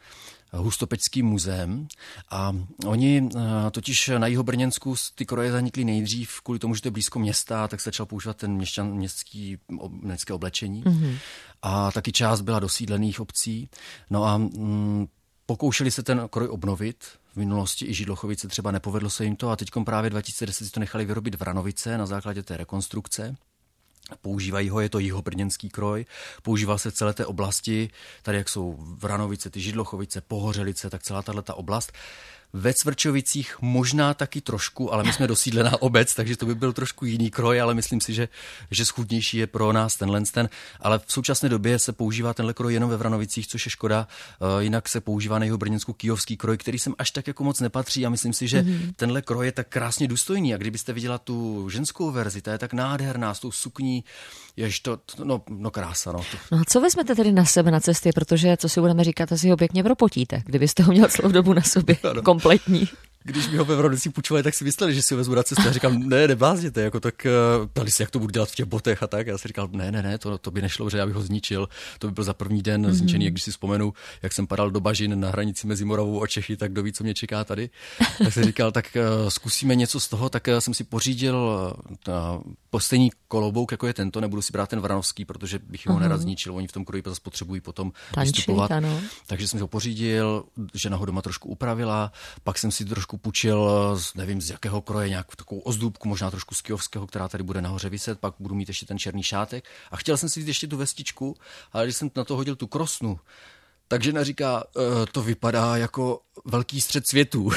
Hustopečským muzeem a oni totiž na Jihobrněnsku ty kroje zanikly nejdřív kvůli tomu, že to je blízko města, tak se začal používat ten městské oblečení a taky část byla do sídlených obcí. No a pokoušeli se ten kroj obnovit. V minulosti i Židlochovice třeba nepovedlo se jim to a teďkom právě 2010 si to nechali vyrobit Vranovice na základě té rekonstrukce. Používají ho, je to jihobrněnský kroj, používal se v celé té oblasti, tady jak jsou Vranovice, ty Židlochovice, Pohořelice, tak celá tato oblast. Ve Cvrčovicích možná taky trošku, ale my jsme dosídlená obec, takže to by byl trošku jiný kroj, ale myslím si, že schůdnější je pro nás tenhle. Ale v současné době se používá tenhle kroj jenom ve Vranovicích, což je škoda. Jinak se používá na Jihobrněnsku kyjovský kroj, který sem až tak jako moc nepatří a myslím si, že tenhle kroj je tak krásně důstojný. A kdybyste viděla tu ženskou verzi, ta je tak nádherná s tou sukní, jež to krása. No a co vezmete tedy na sebe na cestě, protože co si budeme říkat, asi ho pěkně propotíte, kdybyste ho měl celou dobu na sobě. Kompletní. Když mi ho ve Vranovicích půjčovali, tak si mysleli, že si ho vezmu na cestu. Já říkám, ne, neblázněte, jako tak ptali si, jak to budu dělat v těch botech a tak. Já si říkal, ne, to by nešlo, že já bych ho zničil. To by byl za první den zničený, jak když si vzpomenu, jak jsem padal do bažin na hranici mezi Moravou a Čechy, tak kdo ví, co mě čeká tady. Tak jsem říkal, tak zkusíme něco z toho, tak jsem si pořídil stejný kolobouk, jako je tento, nebudu si brát ten vranovský, protože bych ho nerad zničil. Oni v tom kroji zase potřebují potom vystupovat. Takže jsem si ho pořídil, žena ho doma trošku upravila, pak jsem si trošku půjčil, nevím z jakého kroje, nějakou takovou ozdůbku, možná trošku z kyjovského, která tady bude nahoře viset, pak budu mít ještě ten černý šátek. A chtěl jsem si vzít ještě tu vestičku, ale když jsem na to hodil tu krosnu, tak žena říká, to vypadá jako velký střed světů.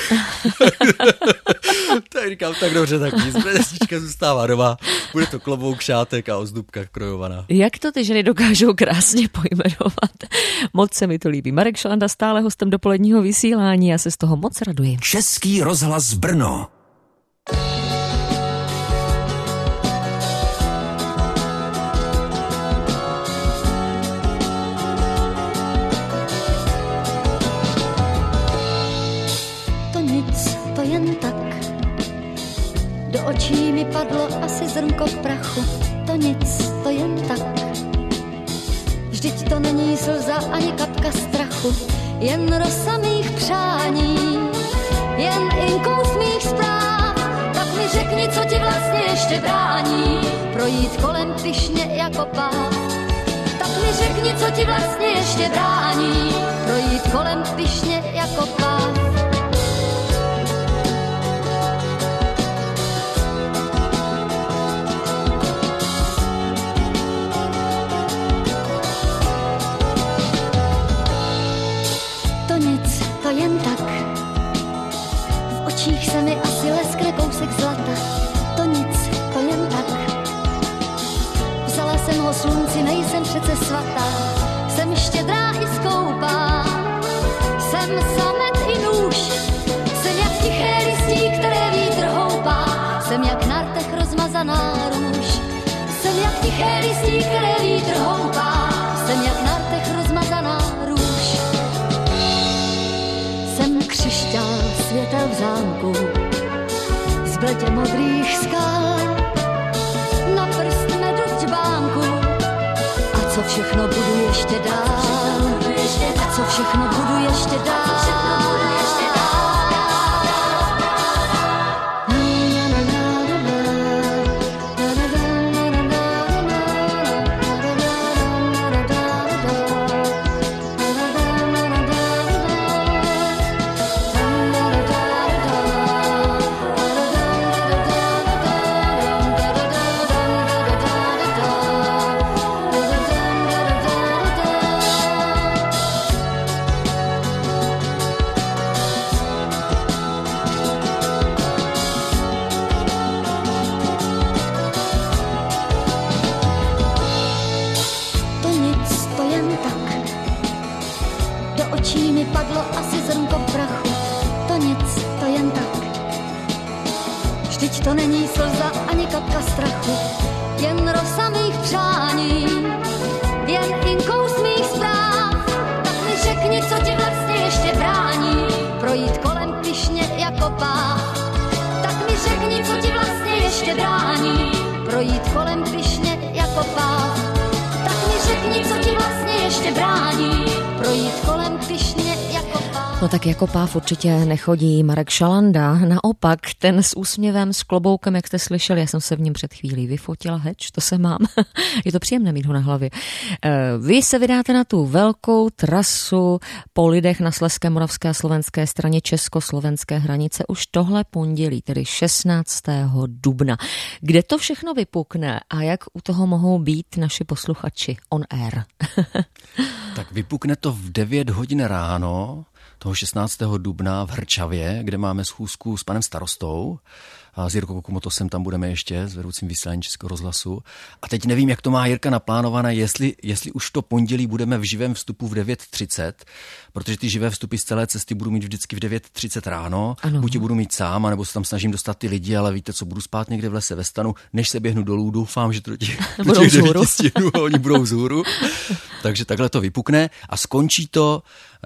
Tak říkám, tak dobře, tak nic, vestička zůstává doma, bude to klobouk, šátek a ozdůbka krojovaná. Jak to ty ženy dokážou krásně pojmenovat? Moc se mi to líbí. Marek Šalanda stále hostem dopoledního vysílání, já se z toho moc raduji. Český rozhlas Brno. To jen tak. Do očí mi padlo asi zrnko prachu. To nic, to jen tak. Vždyť to není slza ani kapka strachu, jen rosa mých přání, jen inkous mých zpráv. Tak mi řekni, co ti vlastně ještě brání projít kolem pyšně jako páv. Tak mi řekni, co ti vlastně ještě brání projít kolem pyšně jako páv. Jen tak, v očích se mi asi leskne kousek zlata. To nic, to jen tak. Vzala jsem ho slunci, nejsem přece svatá. Jsem štědrá i skoupá. Jsem samet i nůž. Jsem jak tiché listí, které vítr houpá. Jsem jak na rtech rozmazaná růž. Jsem jak tiché listí, které vítr houpá. Jsem jak na rtech rozmazaná růž. Jsem křišťál světel v zámku z bledě modrých skal, na prst medu džbánku. A co všechno budu ještě dál? A co všechno budu ještě dál? To není slza ani kapka strachu, jen rosa mých přání, jen inkous mých zpráv. Tak mi řekni, co ti vlastně ještě brání projít kolem pyšně jako páv. Tak mi řekni, co ti vlastně ještě brání projít kolem pyšně jako páv. Tak mi řekni, co ti vlastně ještě brání projít kolem pyšně jako páv. No tak jako páv určitě nechodí Marek Šalanda, naopak ten s úsměvem, s kloboukem, jak jste slyšeli, já jsem se v něm před chvílí vyfotila, heč, to se mám, je to příjemné mít ho na hlavě. Vy se vydáte na tu velkou trasu po lidech na Slezské, Moravské a Slovenské straně československé hranice už tohle pondělí, tedy 16. dubna. Kde to všechno vypukne a jak u toho mohou být naši posluchači on air? Tak vypukne to v 9 hodin ráno, toho 16. dubna v Hrčavě, kde máme schůzku s panem starostou. A s Jirkou Kumotosem tam budeme ještě, s vedoucím vysílání Českého rozhlasu. A teď nevím, jak to má Jirka naplánované, jestli už to pondělí budeme v živém vstupu v 9:30, protože ty živé vstupy z celé cesty budu mít vždycky v 9:30 ráno. Ano. Buď je budu mít sám, anebo se tam snažím dostat ty lidi, ale víte co, budu spát někde v lese ve stanu, než se běhnu dolů, doufám, že to do těch 9 stihnu a oni budou vzhůru. Takže takhle to vypukne a skončí to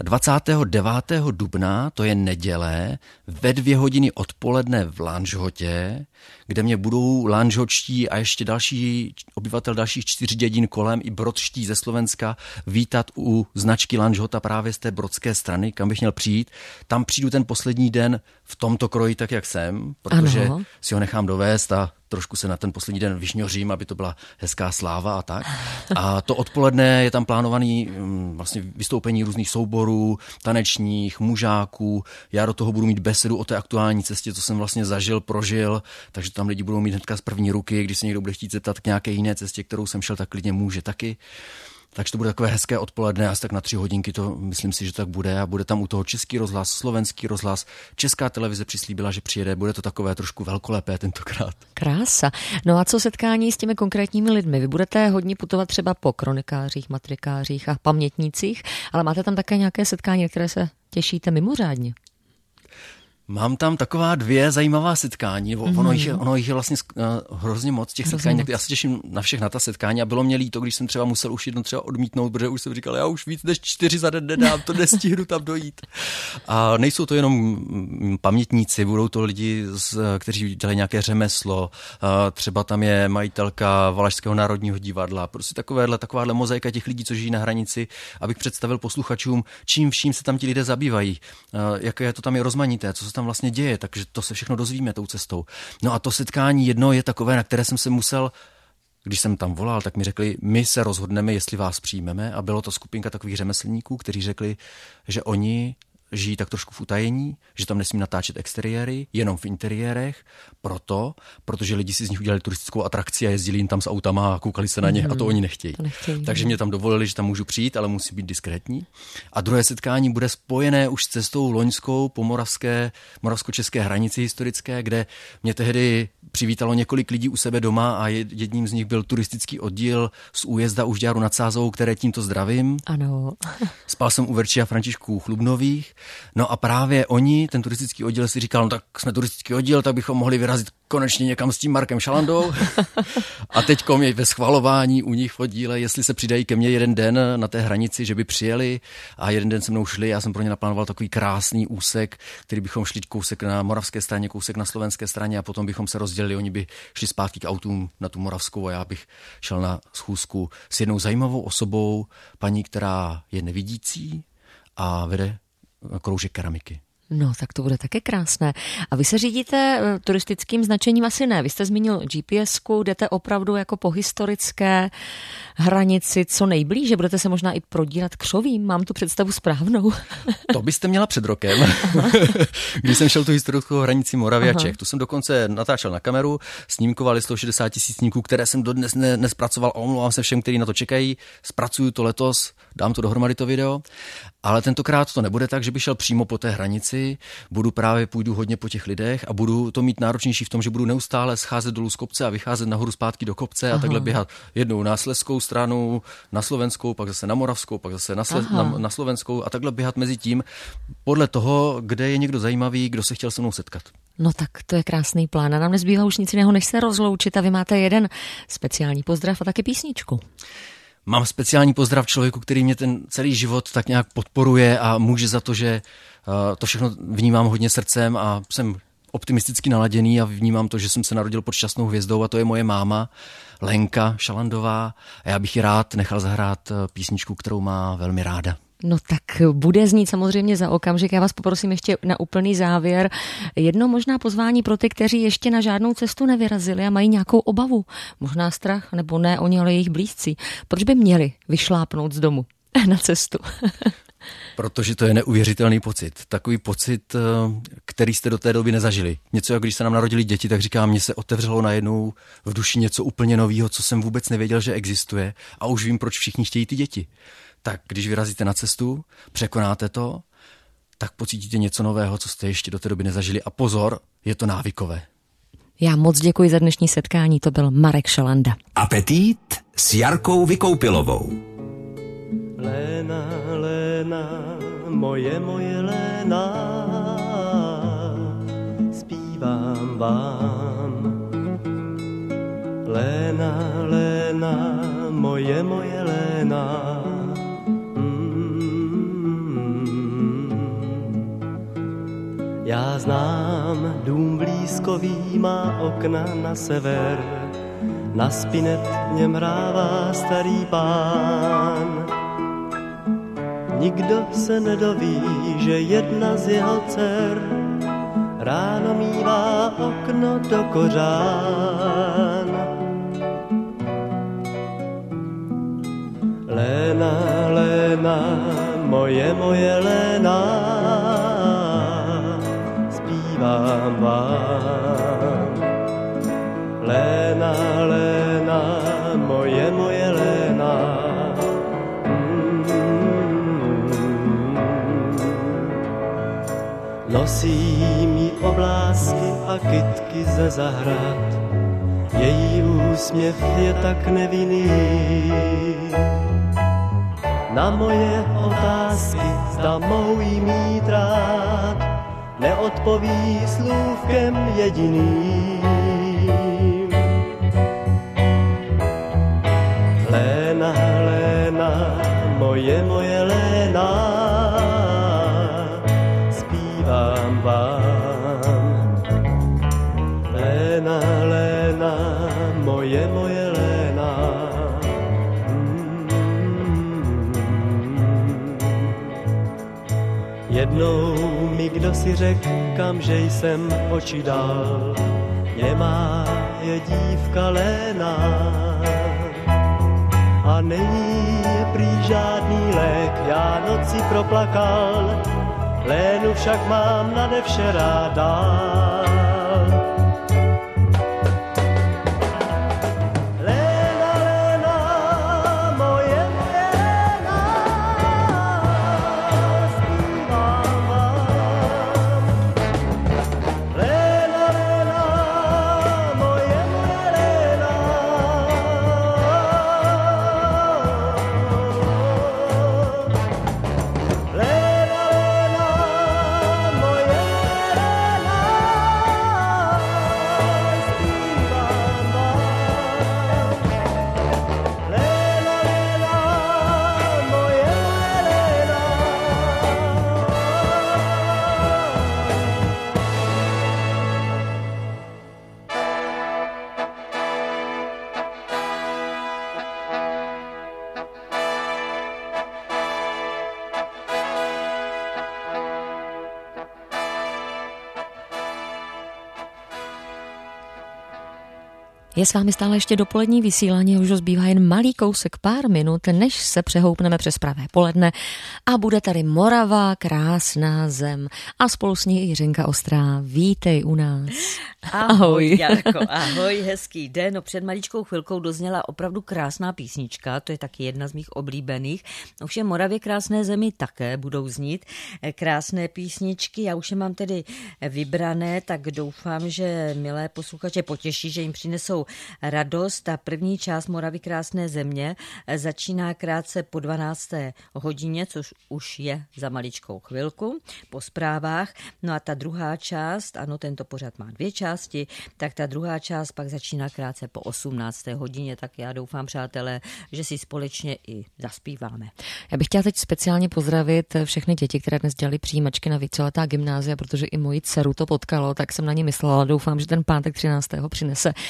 29. dubna, to je neděle, ve 2 hodiny odpoledne v Lanžhotě, kde mě budou lanžhotští a ještě další obyvatel dalších 4 dědin kolem i brodští ze Slovenska vítat u značky Lanžhota právě z té brodské strany, kam bych měl přijít. Tam přijdu ten poslední den v tomto kroji tak, jak jsem, protože si ho nechám dovést a trošku se na ten poslední den vyžňořím, aby to byla hezká sláva a tak. A to odpoledne je tam plánovaný vlastně vystoupení různých souborů, tanečních, mužáků. Já do toho budu mít besedu o té aktuální cestě, co jsem vlastně zažil, prožil, takže tam lidi budou mít hnedka z první ruky, když se někdo bude chtít zeptat k nějaké jiné cestě, kterou jsem šel, tak klidně může taky. Takže to bude takové hezké odpoledne, asi tak na 3 hodinky, to myslím si, že tak bude. A bude tam u toho Český rozhlas, Slovenský rozhlas, Česká televize přislíbila, že přijede, bude to takové trošku velkolepé tentokrát. Krása. No a co setkání s těmi konkrétními lidmi? Vy budete hodně putovat třeba po kronikářích, matrikářích a pamětnících, ale máte tam také nějaké setkání, na které se těšíte mimořádně? Mám tam taková 2 zajímavá setkání, ono jich je vlastně hrozně moc těch setkání, tak já se těším na všechna ta setkání a bylo mě líto, když jsem třeba musel už jedno třeba odmítnout, protože už jsem říkal, já už víc než 4 za den nedám, to nestihnu tam dojít. A nejsou to jenom pamětníci, budou to lidi, kteří dělají nějaké řemeslo, třeba tam je majitelka Valašského národního divadla, prostě takováhle mozaika těch lidí, co žijí na hranici, abych představil posluchačům, čím vším se tam ti lidé zabývají, jaké to tam je rozmanité, co se tam vlastně děje, takže to se všechno dozvíme tou cestou. No a to setkání jedno je takové, na které jsem se musel, když jsem tam volal, tak mi řekli, my se rozhodneme, jestli vás přijmeme, a bylo to skupinka takových řemeslníků, kteří řekli, že oni žijí tak trošku v utajení, že tam nesmí natáčet exteriéry, jenom v interiérech, protože lidi si z nich udělali turistickou atrakci a jezdili jim tam s autama a koukali se na ně a to oni nechtějí. Takže mě tam dovolili, že tam můžu přijít, ale musí být diskrétní. A druhé setkání bude spojené už s cestou loňskou po moravsko-české hranici historické, kde mě tehdy přivítalo několik lidí u sebe doma a jedním z nich byl turistický oddíl z újezda u Žďáru nad Sázovou, které tímto zdravím. Ano. Spal jsem u Verči a Františků Chlubnových. No a právě oni, ten turistický oddíl, si říkal, no tak jsme turistický oddíl, tak bychom mohli vyrazit konečně někam s tím Markem Šalandou. A teďkom je ve schvalování u nich v oddíle, jestli se přidají ke mně jeden den na té hranici, že by přijeli a jeden den se mnou šli. Já jsem pro ně naplánoval takový krásný úsek, který bychom šli kousek na moravské straně, kousek na slovenské straně a potom bychom se rozdělili. Oni by šli zpátky k autům na tu moravskou a já bych šel na schůzku s jednou zajímavou osobou, paní, která je nevidící a vede kroužek keramiky. No, tak to bude také krásné. A vy se řídíte turistickým značením? Asi ne. Vy jste zmínil GPS-ku, jdete opravdu jako po historické hranici co nejblíže. Budete se možná i prodírat křovím? Mám tu představu správnou? To byste měla před rokem, když jsem šel tu historickou hranici Moravy a Čech. Tu jsem dokonce natáčel na kameru, snímkovali 160 000 snímků, které jsem dodnes nespracoval a omlouvám se všem, kteří na to čekají. Zpracuju to letos, dám to dohromady to video. Ale tentokrát to nebude tak, že bych šel přímo po té hranici, půjdu hodně po těch lidech a budu to mít náročnější v tom, že budu neustále scházet dolů z kopce a vycházet nahoru zpátky do kopce a takhle běhat jednou na slezskou stranu, na slovenskou, pak zase na moravskou, pak zase na slovenskou a takhle běhat mezi tím podle toho, kde je někdo zajímavý, kdo se chtěl se mnou setkat. No tak to je krásný plán a nám nezbývá už nic jiného, než se rozloučit a vy máte jeden speciální pozdrav a taky písničku. Mám speciální pozdrav člověku, který mě ten celý život tak nějak podporuje a může za to, že to všechno vnímám hodně srdcem a jsem optimisticky naladěný a vnímám to, že jsem se narodil pod šťastnou hvězdou a to je moje máma Lenka Šalandová a já bych ji rád nechal zahrát písničku, kterou má velmi ráda. No tak bude znít samozřejmě za okamžik. Já vás poprosím ještě na úplný závěr. Jedno možná pozvání pro ty, kteří ještě na žádnou cestu nevyrazili a mají nějakou obavu. Možná strach, nebo ne oni, ale jejich blízcí. Proč by měli vyšlápnout z domu na cestu? Protože to je neuvěřitelný pocit. Takový pocit, který jste do té doby nezažili. Něco, jak když se nám narodili děti, tak říkám, mně se otevřelo najednou v duši něco úplně nového, co jsem vůbec nevěděl, že existuje. A už vím, proč všichni chtějí ty děti. Tak když vyrazíte na cestu, překonáte to, tak pocítíte něco nového, co jste ještě do té doby nezažili. A pozor, je to návykové. Já moc děkuji za dnešní setkání, to byl Marek Šalanda. Apetít s Jarkou Vykoupilovou. Léna, Léna, moje Léna, zpívám vám. Léna, Léna, moje Léna. Já znám dům blízkový, má okna na sever, na spinet v něm hrává starý pán. Nikdo se nedoví, že jedna z jeho dcer ráno mívá okno do kořán. Léna, Léna, moje Léna, zpívám vám. Léna, Léna, moje Léna. Nosí mi oblásky a kytky ze zahrad, její úsměv je tak nevinný. Na moje otázky, zda mohu jí mít rád, neodpoví slůvkem jediným. Léna, Léna, moje Léna, zpívám vám. Léna, Léna, moje Léna. Jednou mi kdo si řekl, kamže jsem oči dal, nemá je dívka Léna. A není prý žádný lék, já noci proplakal, Lénu však mám nade vše rád dál. Léna, Léna, moje Léna, zpívám vám. Léna, Léna, moje Léna. Je s vámi stále ještě dopolední vysílání, už zbývá jen malý kousek, pár minut, než se přehoupneme přes pravé poledne a bude tady Morava, krásná zem a spolu s ní Jiřinka Ostrá. Vítej u nás. Ahoj, Jarko, ahoj, hezký den. No, před maličkou chvilkou dozněla opravdu krásná písnička, to je taky jedna z mých oblíbených. Ovšem Moravě krásné zemi také budou znít krásné písničky. Já už je mám tedy vybrané, tak doufám, že milé posluchače potěší, že jim přinesou radost. Ta první část Moravy krásné země začíná krátce po 12. hodině, což už je za maličkou chvilku, po zprávách. No a ta druhá část, ano, tento pořad má dvě části, tak ta druhá část pak začíná krátce po 18. hodině, tak já doufám, přátelé, že si společně i zaspíváme. Já bych chtěla teď speciálně pozdravit všechny děti, které dnes dělali přijímačky na víceletá gymnázia, protože i moji dceru to potkalo, tak jsem na ně myslela. Doufám, že ten pátek 13. přinese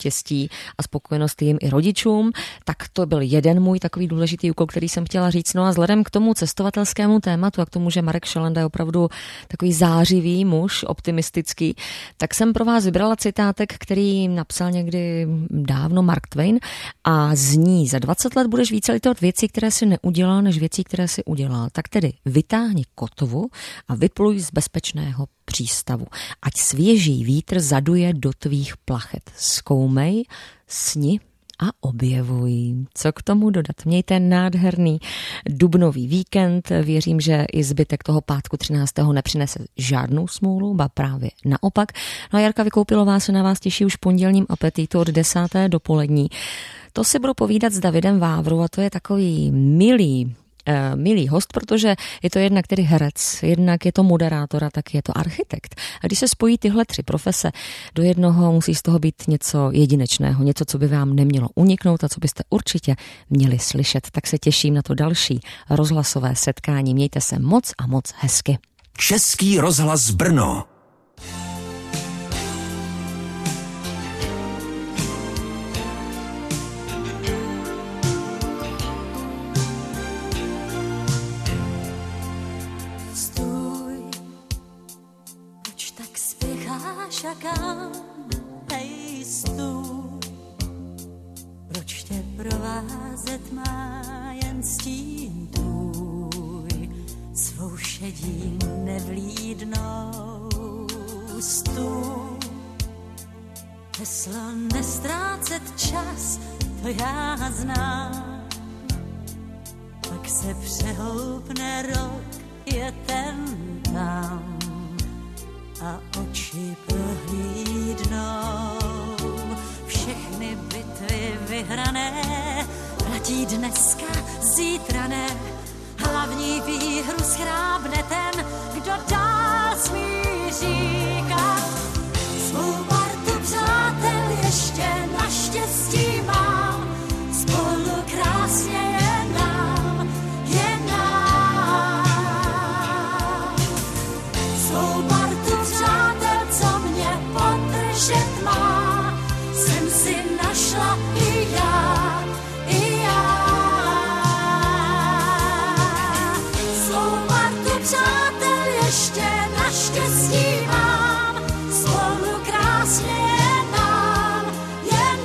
štěstí a spokojenost jim i rodičům. Tak to byl jeden můj takový důležitý úkol, který jsem chtěla říct. No a vzhledem k tomu cestovatelskému tématu a k tomu, že Marek Šelenda je opravdu takový zářivý muž, optimistický, tak jsem pro vás vybrala citátek, který napsal někdy dávno Mark Twain a zní: za 20 let budeš více litovat věcí, které si neudělal, než věcí, které si udělal. Tak tedy vytáhni kotvu a vypluj z bezpečného přístavu. Ať svěží vítr zaduje do tvých plachet. Zkoumej, sni a objevuj. Co k tomu dodat? Mějte nádherný dubnový víkend. Věřím, že i zbytek toho pátku 13. nepřinese žádnou smůlu, ba právě naopak. No a Jarka Vykoupilová se na vás těší už pondělním apetitu od 10. dopolední. To si budu povídat s Davidem Vávru a to je takový milý host, protože je to jednak tedy herec, jednak je to moderátor a tak je to architekt. A když se spojí tyhle 3 profese do jednoho, musí z toho být něco jedinečného, něco, co by vám nemělo uniknout a co byste určitě měli slyšet. Tak se těším na to další rozhlasové setkání. Mějte se moc a moc hezky. Český rozhlas Brno. Hej, stůj, proč tě provázet má jen stín tvůj, svou šedí nevlídnou. Stůj, heslo nestrácet čas, to já znám, pak se přehoupne rok, je ten tam a oči prohlídnou. Všechny bitvy vyhrané platí dneska, zítra ne. Hlavní výhru schrábne ten, kdo dál smí říkat. Svou partu přátel ještě naštěstí mám, spolu krásně je nám, je nám. Svou partu přátel, co mě podržet má, jsem si našla i já, i já. Svou partu přátel ještě naštěstí mám, spolu krásně je nám, je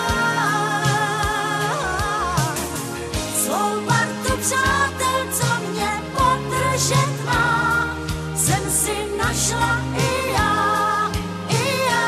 nám. Svou partu přátel, co mě podržet má, jsem si našla i já, i já.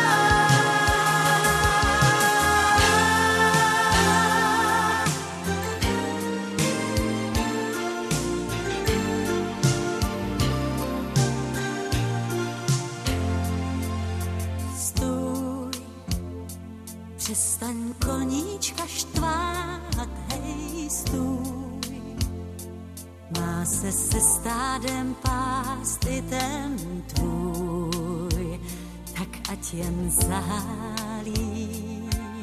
Stůj, přestaň koníčka štvát, hej, stůj. Má se stádem pást i ten tvůj, tak ať jen zahálí.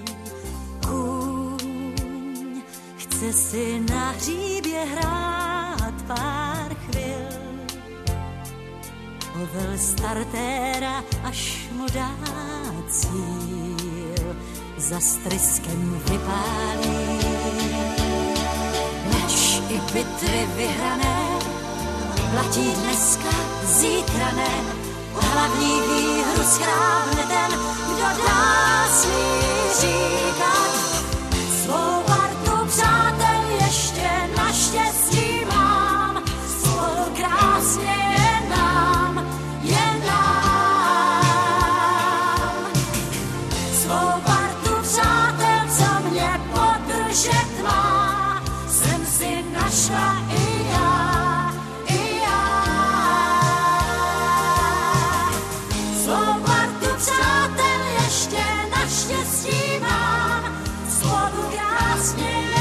Kůň chce si na hříbě hrát pár chvil, povel startéra, až mu dá cíl, za stryskem vypálí. Než i bitvy vyhrané platí dneska, zítra ne. Hlavní výhru schrábne ten, kdo dá smí říkat. Svou partu přátel ještě naštěstí mám, spolu krásně je nám, je nám. Svou partu přátel, co mě podržet má, jsem si našla i já, i já. Svou partu přátel ještě naštěstí mám, spolu krásně